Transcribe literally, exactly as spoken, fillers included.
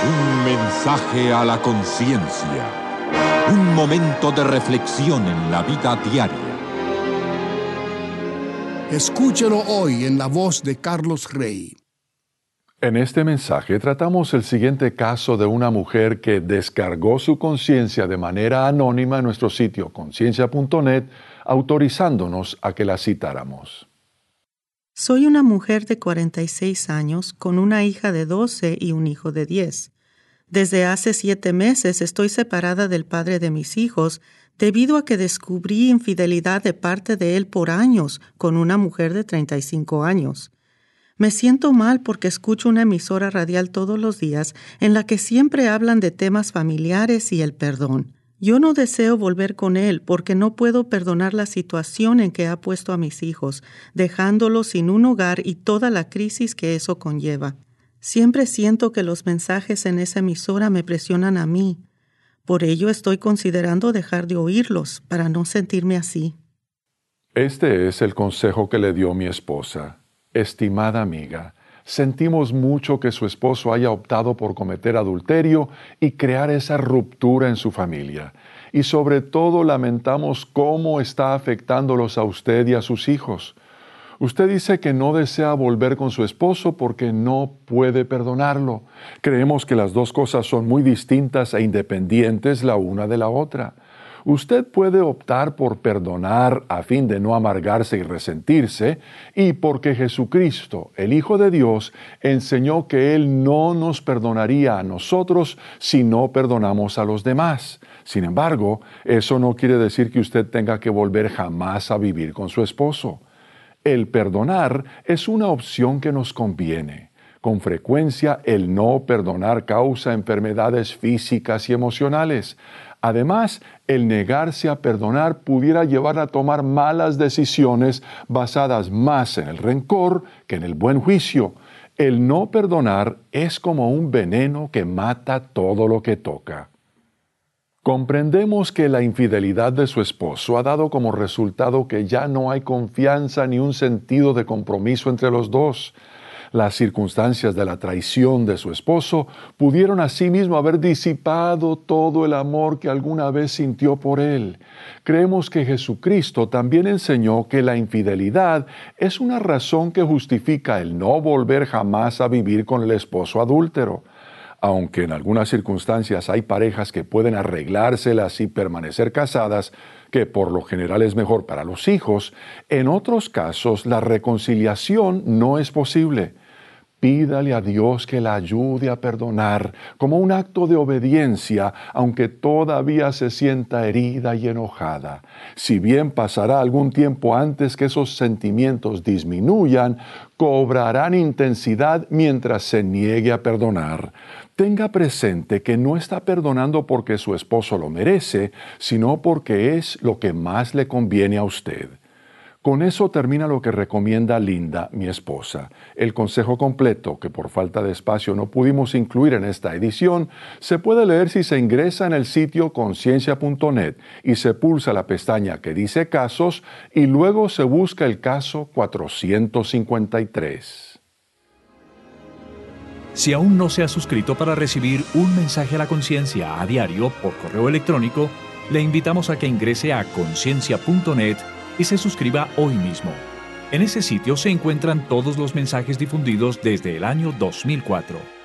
Un mensaje a la conciencia. Un momento de reflexión en la vida diaria. Escúchelo hoy en la voz de Carlos Rey. En este mensaje tratamos el siguiente caso de una mujer que descargó su conciencia de manera anónima en nuestro sitio conciencia punto net, autorizándonos a que la citáramos. Soy una mujer de cuarenta y seis años con una hija de doce y un hijo de diez. Desde hace siete meses estoy separada del padre de mis hijos debido a que descubrí infidelidad de parte de él por años con una mujer de treinta y cinco años. Me siento mal porque escucho una emisora radial todos los días en la que siempre hablan de temas familiares y el perdón. Yo no deseo volver con él porque no puedo perdonar la situación en que ha puesto a mis hijos, dejándolos sin un hogar y toda la crisis que eso conlleva. Siempre siento que los mensajes en esa emisora me presionan a mí. Por ello estoy considerando dejar de oírlos para no sentirme así. Este es el consejo que le dio mi esposa. Estimada amiga, sentimos mucho que su esposo haya optado por cometer adulterio y crear esa ruptura en su familia. Y sobre todo lamentamos cómo está afectándolos a usted y a sus hijos. Usted dice que no desea volver con su esposo porque no puede perdonarlo. Creemos que las dos cosas son muy distintas e independientes la una de la otra. Usted puede optar por perdonar a fin de no amargarse y resentirse, y porque Jesucristo, el Hijo de Dios, enseñó que Él no nos perdonaría a nosotros si no perdonamos a los demás. Sin embargo, eso no quiere decir que usted tenga que volver jamás a vivir con su esposo. El perdonar es una opción que nos conviene. Con frecuencia, el no perdonar causa enfermedades físicas y emocionales. Además, el negarse a perdonar pudiera llevar a tomar malas decisiones basadas más en el rencor que en el buen juicio. El no perdonar es como un veneno que mata todo lo que toca. Comprendemos que la infidelidad de su esposo ha dado como resultado que ya no hay confianza ni un sentido de compromiso entre los dos. Las circunstancias de la traición de su esposo pudieron asimismo haber disipado todo el amor que alguna vez sintió por él. Creemos que Jesucristo también enseñó que la infidelidad es una razón que justifica el no volver jamás a vivir con el esposo adúltero. Aunque en algunas circunstancias hay parejas que pueden arreglárselas y permanecer casadas, que por lo general es mejor para los hijos, en otros casos la reconciliación no es posible. Pídale a Dios que la ayude a perdonar como un acto de obediencia, aunque todavía se sienta herida y enojada. Si bien pasará algún tiempo antes que esos sentimientos disminuyan, cobrarán intensidad mientras se niegue a perdonar. Tenga presente que no está perdonando porque su esposo lo merece, sino porque es lo que más le conviene a usted. Con eso termina lo que recomienda Linda, mi esposa. El consejo completo, que por falta de espacio no pudimos incluir en esta edición, se puede leer si se ingresa en el sitio conciencia punto net y se pulsa la pestaña que dice Casos y luego se busca el caso cuatrocientos cincuenta y tres. Si aún no se ha suscrito para recibir un mensaje a la conciencia a diario por correo electrónico, le invitamos a que ingrese a conciencia punto net y se suscriba hoy mismo. En ese sitio se encuentran todos los mensajes difundidos desde el año dos mil cuatro.